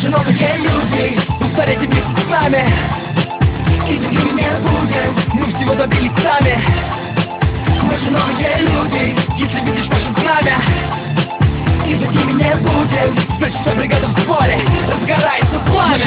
же новые люди, устарейте вместе с нами. И такими не будем, мы всего добились сами. Мы же новые люди, если видишь наше знамя. И такими не будем, значит вся бригада в сборе, разгорается пламя.